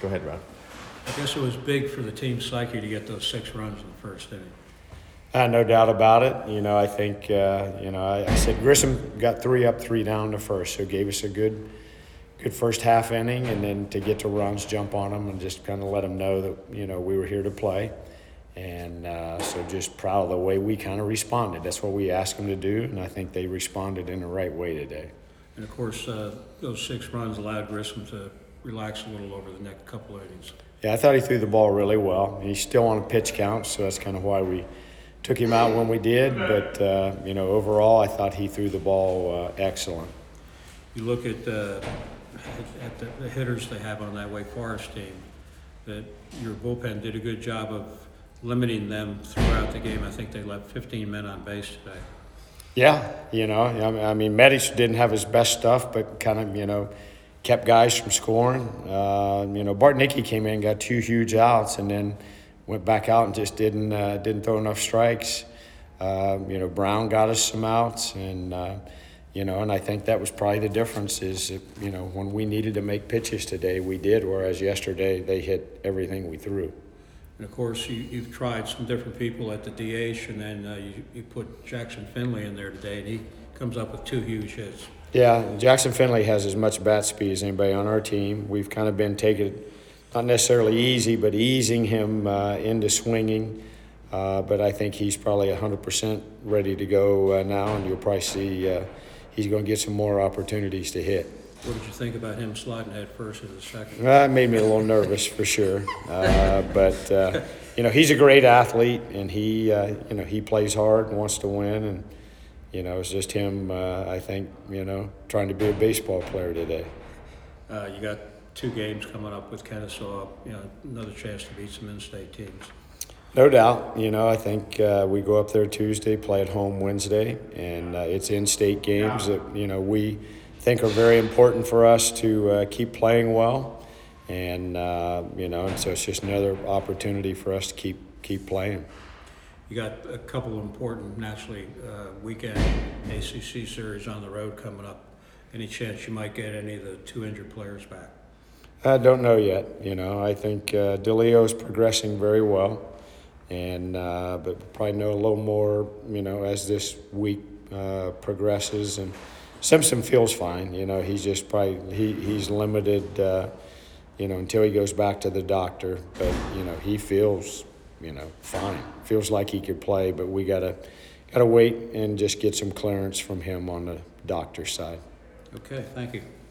Go ahead, Ron. I guess it was big for the team's psyche to get those 6 runs in the first inning. No doubt about it. I think, I said Grissom got 3 up, 3 down the first, so gave us a good first half inning, and then to get to runs, jump on them, and just kind of let them know that, we were here to play. And so just proud of the way we kind of responded. That's what we asked them to do, and I think they responded in the right way today. And, of course, those 6 runs allowed Grissom to relax a little over the next couple of innings. Yeah, I thought he threw the ball really well. He's still on a pitch count, so that's kind of why we took him out when we did. But, overall, I thought he threw the ball excellent. You look at the hitters they have on that Wake Forest team, that your bullpen did a good job of limiting them throughout the game. I think they left 15 men on base today. Yeah, Medic didn't have his best stuff, but kind of, kept guys from scoring. Bartnicki came in, got 2 huge outs, and then went back out and just didn't throw enough strikes. Brown got us some outs, and and I think that was probably the difference is, when we needed to make pitches today, we did, whereas yesterday they hit everything we threw. And, of course, you've tried some different people at the DH, and then you put Jackson Finley in there today, and he comes up with 2 huge hits. Yeah, Jackson Finley has as much bat speed as anybody on our team. We've kind of been taking it, not necessarily easy, but easing him into swinging. But I think he's probably 100% ready to go now, and you'll probably see he's going to get some more opportunities to hit. What did you think about him sliding head first in the second? It made me a little nervous for sure. But he's a great athlete, and he plays hard and wants to win. And, it's just him, I think, trying to be a baseball player today. You got 2 games coming up with Kennesaw, another chance to beat some in-state teams. No doubt. I think we go up there Tuesday, play at home Wednesday, and it's in-state games that, we think are very important for us to keep playing well. And, and so it's just another opportunity for us to keep playing. You got a couple of important, naturally, weekend ACC series on the road coming up. Any chance you might get any of the 2 injured players back? I don't know yet. I think DeLeo's progressing very well, and but we'll probably know a little more, as this week progresses. And Simpson feels fine. He's just probably he's limited, until he goes back to the doctor. But he feels, fine. Feels like he could play, but we gotta wait and just get some clearance from him on the doctor's side. Okay, thank you.